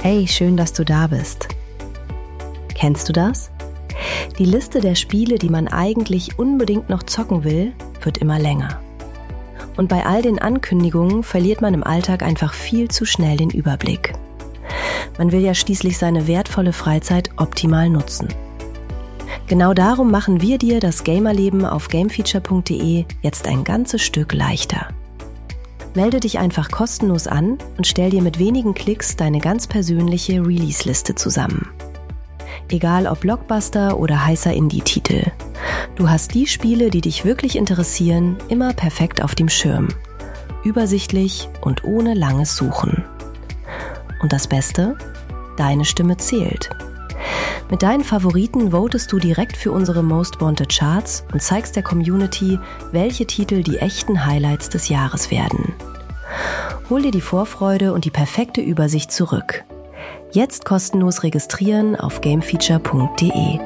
Hey, schön, dass du da bist. Kennst du das? Die Liste der Spiele, die man eigentlich unbedingt noch zocken will, wird immer länger. Und bei all den Ankündigungen verliert man im Alltag einfach viel zu schnell den Überblick. Man will ja schließlich seine wertvolle Freizeit optimal nutzen. Genau darum machen wir dir das Gamerleben auf gamefeature.de jetzt ein ganzes Stück leichter. Melde dich einfach kostenlos an und stell dir mit wenigen Klicks deine ganz persönliche Release-Liste zusammen. Egal ob Blockbuster oder heißer Indie-Titel. Du hast die Spiele, die dich wirklich interessieren, immer perfekt auf dem Schirm. Übersichtlich und ohne langes Suchen. Und das Beste? Deine Stimme zählt. Mit deinen Favoriten votest du direkt für unsere Most Wanted Charts und zeigst der Community, welche Titel die echten Highlights des Jahres werden. Hol dir die Vorfreude und die perfekte Übersicht zurück. Jetzt kostenlos registrieren auf gamefeature.de.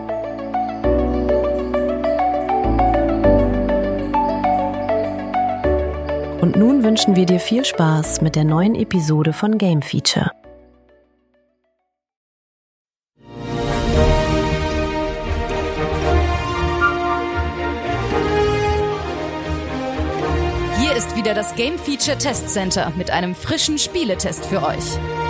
Und nun wünschen wir dir viel Spaß mit der neuen Episode von Game Feature. Hier ist wieder das Game Feature Test Center mit einem frischen Spieletest für euch.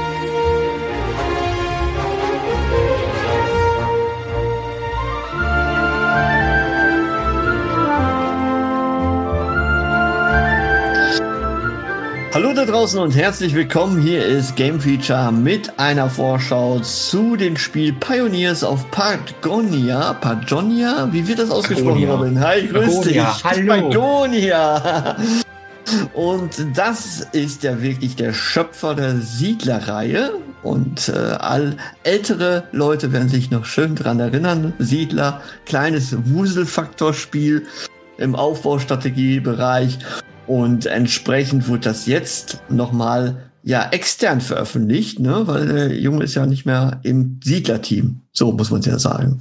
Hallo da draußen und herzlich willkommen. Hier ist Game Feature mit einer Vorschau zu dem Spiel Pioneers of Patagonia. Patagonia? Wie wird das ausgesprochen, Robin? Hi, grüß dich. Hallo. Patagonia. Und das ist ja wirklich der Schöpfer der Siedler-Reihe. Und all ältere Leute werden sich noch schön dran erinnern. Siedler, kleines Wuselfaktorspiel im Aufbaustrategiebereich. Und entsprechend wird das jetzt nochmal extern veröffentlicht, ne? Weil der Junge ist ja nicht mehr im Siedlerteam. So muss man es ja sagen.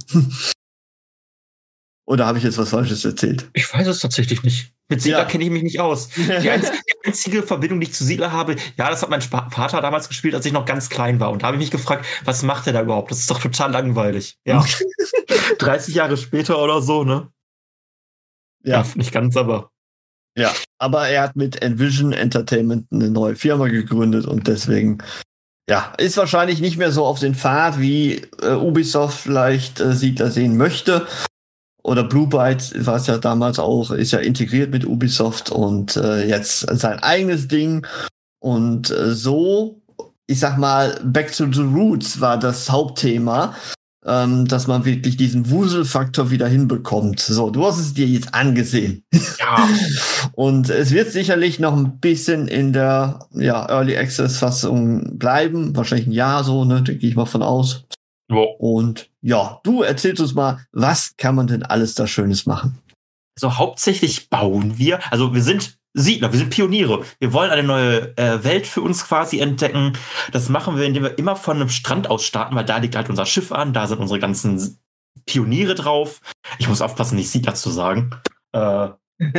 Oder habe ich jetzt was Falsches erzählt? Ich weiß es tatsächlich nicht. Mit Siedler kenne ich mich nicht aus. Die einzige Verbindung, die ich zu Siedler habe, das hat mein Vater damals gespielt, als ich noch ganz klein war. Und da habe ich mich gefragt, was macht er da überhaupt? Das ist doch total langweilig. Ja. 30 Jahre später oder so, ne? Ja, nicht ganz, aber... Ja, aber er hat mit Envision Entertainment eine neue Firma gegründet und deswegen, ist wahrscheinlich nicht mehr so auf den Pfad, wie Ubisoft vielleicht Siedler sehen möchte. Oder Blue Byte war es ja damals auch, ist ja integriert mit Ubisoft und jetzt sein eigenes Ding. Und so, ich sag mal, Back to the Roots war das Hauptthema. Dass man wirklich diesen Wuselfaktor wieder hinbekommt. So, du hast es dir jetzt angesehen. Ja. Und es wird sicherlich noch ein bisschen in der Early Access Fassung bleiben. Wahrscheinlich ein Jahr so, ne? Da gehe ich mal von aus. Ja. Und du erzählst uns mal, was kann man denn alles da Schönes machen? Also hauptsächlich bauen wir, also wir sind Siedler, wir sind Pioniere. Wir wollen eine neue Welt für uns quasi entdecken. Das machen wir, indem wir immer von einem Strand aus starten, weil da liegt halt unser Schiff an, da sind unsere ganzen Pioniere drauf. Ich muss aufpassen, nicht Siedler zu sagen. Also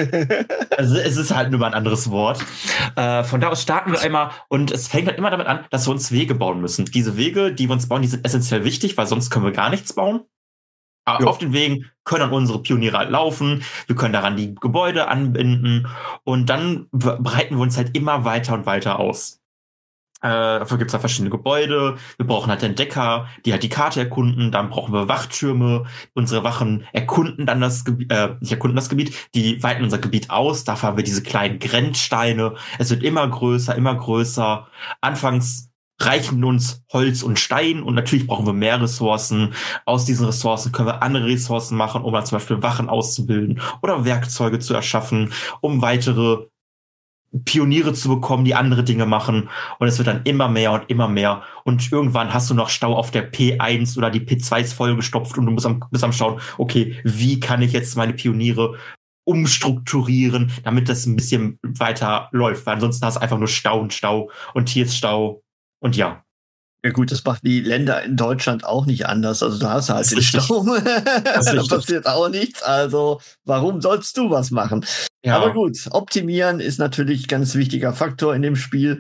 es ist halt nur mal ein anderes Wort. Von da aus starten wir einmal und es fängt halt immer damit an, dass wir uns Wege bauen müssen. Diese Wege, die wir uns bauen, die sind essentiell wichtig, weil sonst können wir gar nichts bauen. Aber auf den Wegen können dann unsere Pioniere halt laufen, wir können daran die Gebäude anbinden und dann breiten wir uns halt immer weiter und weiter aus. Dafür gibt es halt verschiedene Gebäude, wir brauchen halt Entdecker, die halt die Karte erkunden, dann brauchen wir Wachtürme, unsere Wachen erkunden dann das Gebiet, nicht erkunden das Gebiet, die weiten unser Gebiet aus, dafür haben wir diese kleinen Grenzsteine, es wird immer größer, anfangs reichen uns Holz und Stein und natürlich brauchen wir mehr Ressourcen. Aus diesen Ressourcen können wir andere Ressourcen machen, um dann zum Beispiel Wachen auszubilden oder Werkzeuge zu erschaffen, um weitere Pioniere zu bekommen, die andere Dinge machen. Und es wird dann immer mehr und immer mehr. Und irgendwann hast du noch Stau auf der P1 oder die P2 ist vollgestopft und du bist am Schauen, okay, wie kann ich jetzt meine Pioniere umstrukturieren, damit das ein bisschen weiter läuft. Weil ansonsten hast du einfach nur Stau und hier ist Stau. Und ja. Ja gut, das macht die Länder in Deutschland auch nicht anders. Also da hast du halt den Stau. Da passiert auch nichts. Also warum sollst du was machen? Ja. Aber gut, optimieren ist natürlich ein ganz wichtiger Faktor in dem Spiel.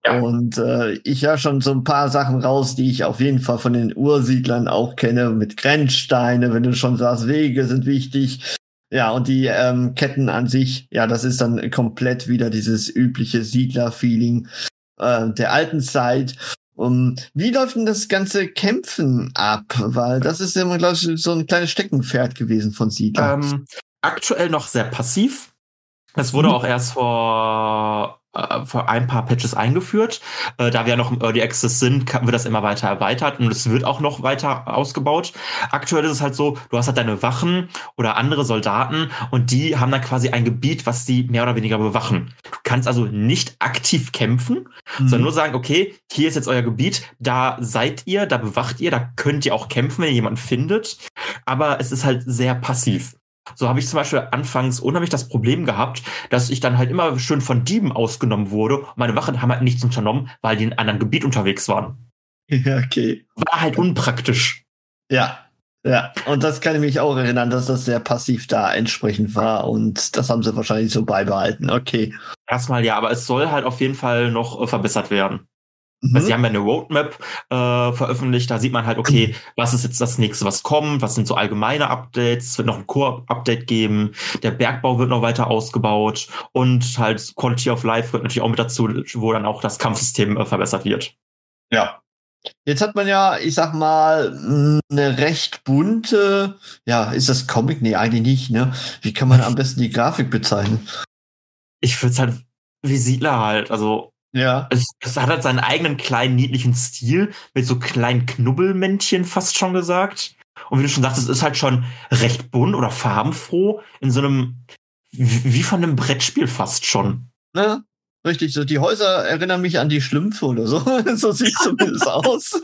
Ja. Und ich höre schon so ein paar Sachen raus, die ich auf jeden Fall von den Ursiedlern auch kenne, mit Grenzsteine, wenn du schon sagst, Wege sind wichtig. Ja, und die Ketten an sich, ja, das ist dann komplett wieder dieses übliche Siedler-Feeling der alten Zeit. Wie läuft denn das ganze Kämpfen ab? Weil das ist immer, glaube ich, so ein kleines Steckenpferd gewesen von Siedler. Aktuell noch sehr passiv. Es wurde auch erst vor ein paar Patches eingeführt. Da wir ja noch im Early Access sind, wird das immer weiter erweitert und es wird auch noch weiter ausgebaut. Aktuell ist es halt so, du hast halt deine Wachen oder andere Soldaten und die haben dann quasi ein Gebiet, was die mehr oder weniger bewachen. Du kannst also nicht aktiv kämpfen, sondern nur sagen, okay, hier ist jetzt euer Gebiet, da seid ihr, da bewacht ihr, da könnt ihr auch kämpfen, wenn ihr jemanden findet. Aber es ist halt sehr passiv. So habe ich zum Beispiel anfangs unheimlich das Problem gehabt, dass ich dann halt immer schön von Dieben ausgenommen wurde. Und meine Wachen haben halt nichts unternommen, weil die in einem anderen Gebiet unterwegs waren. Ja, okay. War halt unpraktisch. Ja. Und das kann ich mich auch erinnern, dass das sehr passiv da entsprechend war. Und das haben sie wahrscheinlich so beibehalten. Okay. Erstmal ja, aber es soll halt auf jeden Fall noch verbessert werden. Also sie haben ja eine Roadmap veröffentlicht, da sieht man halt, okay, was ist jetzt das nächste, was kommt, was sind so allgemeine Updates, es wird noch ein Core-Update geben, der Bergbau wird noch weiter ausgebaut und halt Quality of Life wird natürlich auch mit dazu, wo dann auch das Kampfsystem verbessert wird. Ja. Jetzt hat man ja, ich sag mal, eine recht bunte, ja, ist das Comic? Nee, eigentlich nicht, ne? Wie kann man am besten die Grafik bezeichnen? Ich würde es halt wie Siedler halt, also ja. Es hat halt seinen eigenen kleinen, niedlichen Stil mit so kleinen Knubbelmännchen fast schon gesagt. Und wie du schon sagst, es ist halt schon recht bunt oder farbenfroh in so einem, wie von einem Brettspiel fast schon. Ja, richtig. So die Häuser erinnern mich an die Schlümpfe oder so. So sieht es zumindest aus.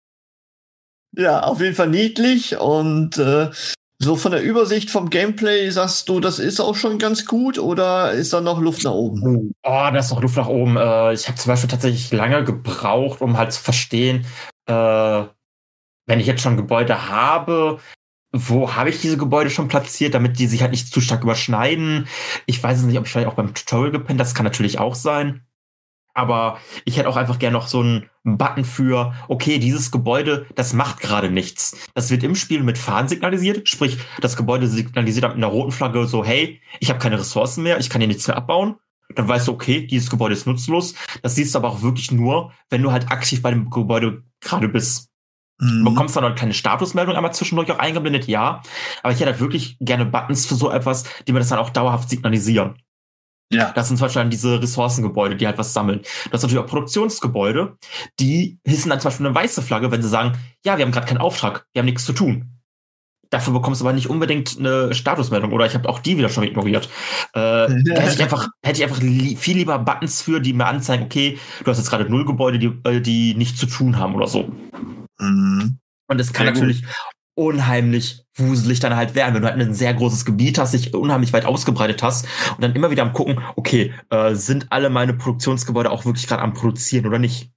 Ja, auf jeden Fall niedlich und so von der Übersicht vom Gameplay sagst du, das ist auch schon ganz gut oder ist da noch Luft nach oben? Oh, da ist noch Luft nach oben. Ich habe zum Beispiel tatsächlich lange gebraucht, um halt zu verstehen, wenn ich jetzt schon Gebäude habe, wo habe ich diese Gebäude schon platziert, damit die sich halt nicht zu stark überschneiden. Ich weiß es nicht, ob ich vielleicht auch beim Tutorial gepennt, das kann natürlich auch sein. Aber ich hätte auch einfach gerne noch so einen Button für, okay, dieses Gebäude, das macht gerade nichts. Das wird im Spiel mit Farben signalisiert, sprich, das Gebäude signalisiert mit einer roten Flagge so, hey, ich habe keine Ressourcen mehr, ich kann hier nichts mehr abbauen. Dann weißt du, okay, dieses Gebäude ist nutzlos. Das siehst du aber auch wirklich nur, wenn du halt aktiv bei dem Gebäude gerade bist. Du bekommst dann noch eine kleine Statusmeldung einmal zwischendurch auch eingeblendet, ja. Aber ich hätte halt wirklich gerne Buttons für so etwas, die mir das dann auch dauerhaft signalisieren. Ja. Das sind zum Beispiel dann diese Ressourcengebäude, die halt was sammeln. Du hast natürlich auch Produktionsgebäude, die hissen dann zum Beispiel eine weiße Flagge, wenn sie sagen, ja, wir haben gerade keinen Auftrag, wir haben nichts zu tun. Dafür bekommst du aber nicht unbedingt eine Statusmeldung oder ich habe auch die wieder schon ignoriert. Da hätte ich einfach viel lieber Buttons für, die mir anzeigen, okay, du hast jetzt gerade 0 Gebäude, die nichts zu tun haben oder so. Und es kann natürlich unheimlich wuselig dann halt werden, wenn du halt ein sehr großes Gebiet hast, dich unheimlich weit ausgebreitet hast und dann immer wieder am gucken, okay, sind alle meine Produktionsgebäude auch wirklich gerade am Produzieren oder nicht?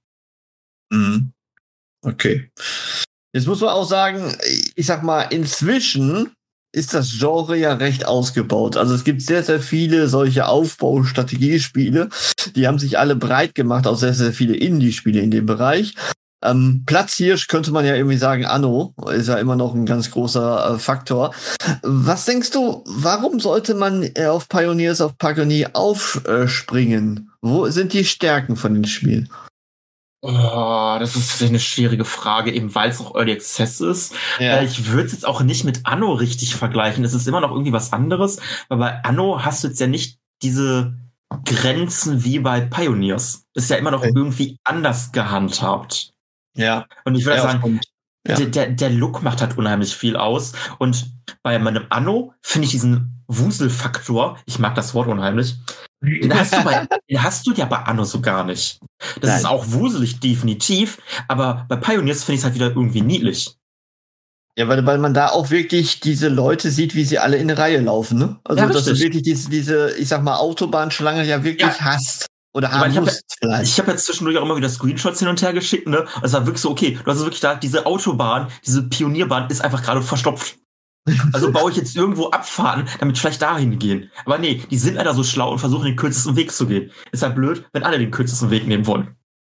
Okay. Jetzt muss man auch sagen, ich sag mal, inzwischen ist das Genre ja recht ausgebaut. Also es gibt sehr, sehr viele solche Aufbaustrategiespiele, die haben sich alle breit gemacht, auch sehr, sehr viele Indie-Spiele in dem Bereich. Platzhirsch könnte man ja irgendwie sagen, Anno ist ja immer noch ein ganz großer Faktor. Was denkst du, warum sollte man auf Pioneers of Paganini aufspringen? Wo sind die Stärken von den Spielen? Oh, das ist eine schwierige Frage, eben weil es noch Early Access ist. Ja. Ich würde es jetzt auch nicht mit Anno richtig vergleichen. Es ist immer noch irgendwie was anderes, weil bei Anno hast du jetzt ja nicht diese Grenzen wie bei Pioneers. Das ist ja immer noch irgendwie anders gehandhabt. Ja. Und ich würde sagen, der Look macht halt unheimlich viel aus. Und bei meinem Anno finde ich diesen Wuselfaktor, ich mag das Wort unheimlich, den hast du ja bei Anno so gar nicht. Das ist auch wuselig, definitiv, aber bei Pioneers finde ich es halt wieder irgendwie niedlich. Ja, weil man da auch wirklich diese Leute sieht, wie sie alle in eine Reihe laufen, ne? Also, ja, dass du wirklich diese, ich sag mal, Autobahnschlange ja wirklich hast. Oder haben musst vielleicht. Ich habe jetzt zwischendurch auch immer wieder Screenshots hin und her geschickt, ne? Es war wirklich so, okay, du hast wirklich da, diese Autobahn, diese Pionierbahn ist einfach gerade verstopft. Also baue ich jetzt irgendwo Abfahrten, damit vielleicht dahin gehen. Aber nee, die sind leider so schlau und versuchen den kürzesten Weg zu gehen. Ist halt blöd, wenn alle den kürzesten Weg nehmen wollen.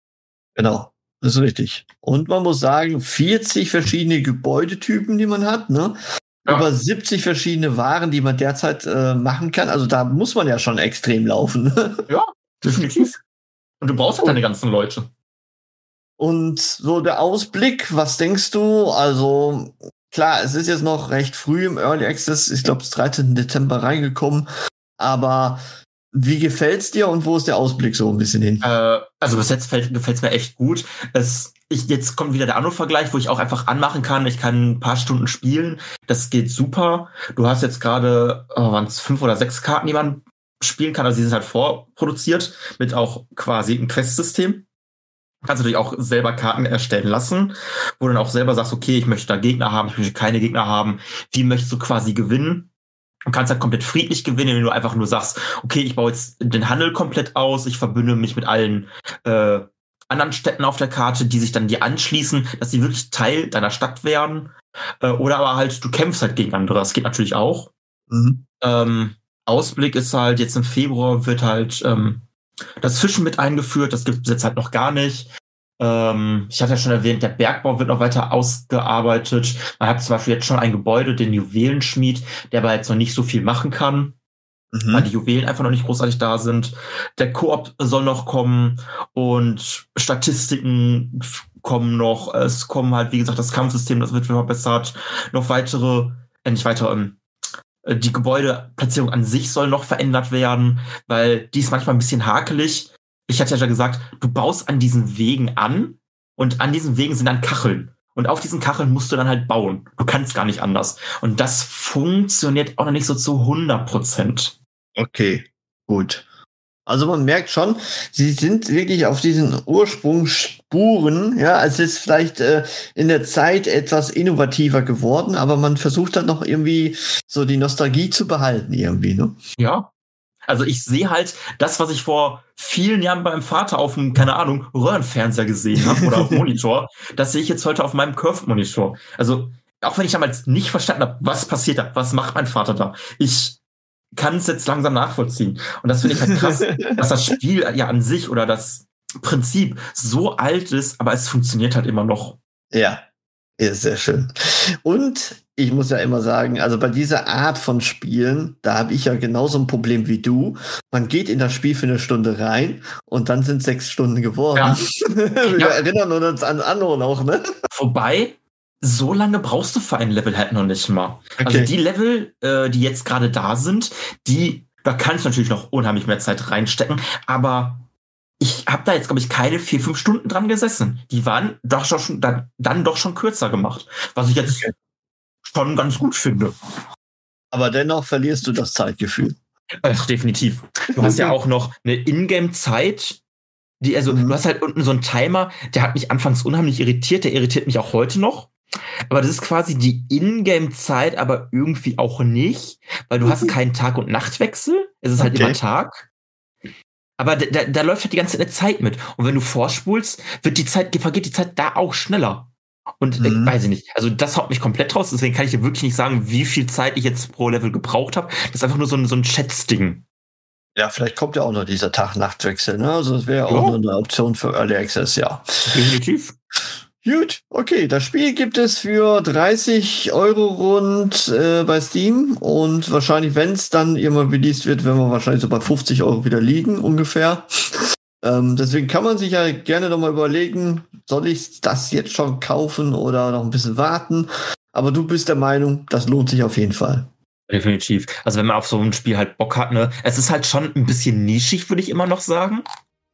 Genau, das ist richtig. Und man muss sagen, 40 verschiedene Gebäudetypen, die man hat, ne? Ja. Über 70 verschiedene Waren, die man derzeit machen kann. Also da muss man ja schon extrem laufen. Ja, definitiv. Und du brauchst halt deine ganzen Leute. Und so der Ausblick, was denkst du? Also klar, es ist jetzt noch recht früh im Early Access. Ich glaube, es ist 13. Dezember reingekommen. Aber wie gefällt's dir und wo ist der Ausblick so ein bisschen hin? Also bis jetzt gefällt's mir echt gut. Jetzt kommt wieder der Anno-Vergleich, wo ich auch einfach anmachen kann. Ich kann ein paar Stunden spielen. Das geht super. Du hast jetzt gerade, waren es 5 oder 6 Karten, die man spielen kann. Also die sind halt vorproduziert mit auch quasi einem Quest-System. Du kannst natürlich auch selber Karten erstellen lassen, wo du dann auch selber sagst, okay, ich möchte da Gegner haben, ich möchte keine Gegner haben. Wie möchtest du quasi gewinnen? Du kannst halt komplett friedlich gewinnen, wenn du einfach nur sagst, okay, ich baue jetzt den Handel komplett aus, ich verbünde mich mit allen anderen Städten auf der Karte, die sich dann dir anschließen, dass sie wirklich Teil deiner Stadt werden. Oder aber halt, du kämpfst halt gegen andere. Das geht natürlich auch. Mhm. Ausblick ist halt, jetzt im Februar wird halt das Fischen mit eingeführt. Das gibt es jetzt halt noch gar nicht. Ich hatte ja schon erwähnt, der Bergbau wird noch weiter ausgearbeitet. Man hat zum Beispiel jetzt schon ein Gebäude, den Juwelenschmied, der aber jetzt noch nicht so viel machen kann, weil die Juwelen einfach noch nicht großartig da sind. Der Koop soll noch kommen und Statistiken kommen noch. Es kommen halt, wie gesagt, das Kampfsystem, das wird verbessert. Noch die Gebäudeplatzierung an sich soll noch verändert werden, weil die ist manchmal ein bisschen hakelig. Ich hatte ja schon gesagt, du baust an diesen Wegen an und an diesen Wegen sind dann Kacheln. Und auf diesen Kacheln musst du dann halt bauen. Du kannst gar nicht anders. Und das funktioniert auch noch nicht so zu 100%. Okay, gut. Also man merkt schon, sie sind wirklich auf diesen Ursprungsspuren, ja, es ist vielleicht in der Zeit etwas innovativer geworden, aber man versucht dann noch irgendwie so die Nostalgie zu behalten irgendwie, ne? Ja. Also ich sehe halt das, was ich vor vielen Jahren beim Vater auf dem, keine Ahnung, Röhrenfernseher gesehen habe oder auf Monitor, das sehe ich jetzt heute auf meinem Curved-Monitor. Also auch wenn ich damals nicht verstanden habe, was passiert da, was macht mein Vater da, ich kann es jetzt langsam nachvollziehen. Und das finde ich halt krass, dass das Spiel ja an sich oder das Prinzip so alt ist, aber es funktioniert halt immer noch. Ja, ist sehr schön. Und ich muss ja immer sagen, also bei dieser Art von Spielen, da habe ich ja genauso ein Problem wie du. Man geht in das Spiel für eine Stunde rein und dann sind 6 Stunden geworden. Ja. Wir erinnern uns an Anno noch, ne? Wobei, so lange brauchst du für ein Level halt noch nicht mal. Okay. Also die Level, die jetzt gerade da sind, da kannst du natürlich noch unheimlich mehr Zeit reinstecken, aber ich habe da jetzt, glaube ich, keine 4-5 Stunden dran gesessen. Die waren doch schon dann doch schon kürzer gemacht, was ich jetzt schon ganz gut finde. Aber dennoch verlierst du das Zeitgefühl. Definitiv. Du hast ja auch noch eine Ingame-Zeit, du hast halt unten so einen Timer, der hat mich anfangs unheimlich irritiert, der irritiert mich auch heute noch. Aber das ist quasi die Ingame-Zeit, aber irgendwie auch nicht, weil du hast keinen Tag- und Nachtwechsel. Es ist halt immer Tag. Aber da läuft halt die ganze Zeit mit. Und wenn du vorspulst, vergeht die Zeit da auch schneller. Und weiß ich nicht. Also das haut mich komplett raus. Deswegen kann ich dir wirklich nicht sagen, wie viel Zeit ich jetzt pro Level gebraucht habe. Das ist einfach nur so ein Schätzding. Ja, vielleicht kommt ja auch noch dieser Tag-Nacht-Wechsel. Ne? Also das wäre auch noch eine Option für Early Access, ja. Definitiv. Gut, okay, das Spiel gibt es für 30 Euro rund bei Steam und wahrscheinlich, wenn es dann irgendwann released wird, werden wir wahrscheinlich so bei 50 Euro wieder liegen, ungefähr. Deswegen kann man sich ja gerne noch mal überlegen, soll ich das jetzt schon kaufen oder noch ein bisschen warten? Aber du bist der Meinung, das lohnt sich auf jeden Fall. Definitiv. Also wenn man auf so ein Spiel halt Bock hat, ne, es ist halt schon ein bisschen nischig, würde ich immer noch sagen.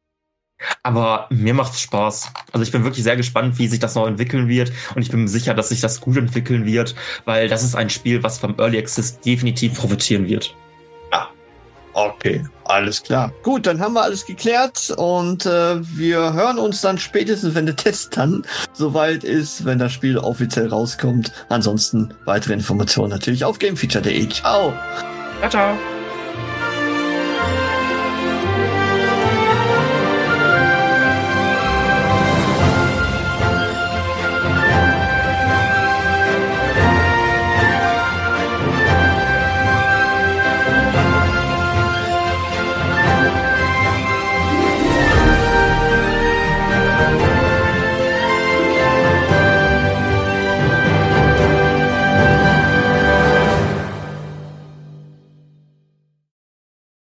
Aber mir macht's Spaß. Also ich bin wirklich sehr gespannt, wie sich das noch entwickeln wird. Und ich bin mir sicher, dass sich das gut entwickeln wird, weil das ist ein Spiel, was vom Early Access definitiv profitieren wird. Ja, okay, alles klar. Gut, dann haben wir alles geklärt und wir hören uns dann spätestens, wenn der Test dann soweit ist, wenn das Spiel offiziell rauskommt. Ansonsten weitere Informationen natürlich auf gamefeature.de. Ciao! Ciao, ciao!